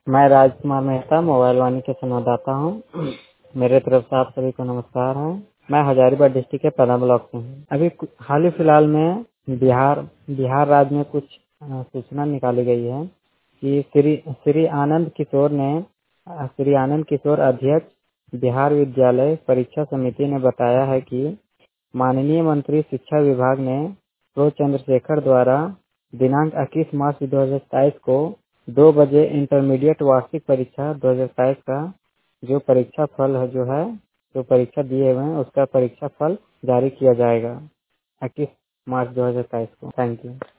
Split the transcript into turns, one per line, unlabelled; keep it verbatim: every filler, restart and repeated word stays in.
मैं राजकुमार मेहता मोबाइल वाणी के संवाददाता हूँ। मेरे तरफ से आप सभी को नमस्कार है। मैं हजारीबाग डिस्ट्रिक्ट के पदा ब्लॉक से हूँ। अभी कु- हाल ही फिलहाल में बिहार बिहार राज्य में कुछ अ, सूचना निकाली गई है कि श्री श्री आनंद किशोर ने अ, श्री आनंद किशोर अध्यक्ष बिहार विद्यालय परीक्षा समिति ने बताया है कि माननीय मंत्री शिक्षा विभाग ने प्रो चंद्रशेखर द्वारा दिनांक इक्कीस मार्च दो हज़ार तेईस को दो बजे इंटरमीडिएट वार्षिक परीक्षा दो हज़ार तेईस का जो परीक्षा फल है जो है जो परीक्षा दिए हुए हैं उसका परीक्षा फल जारी किया जाएगा इक्कीस मार्च दो हज़ार तेईस को। Thank you.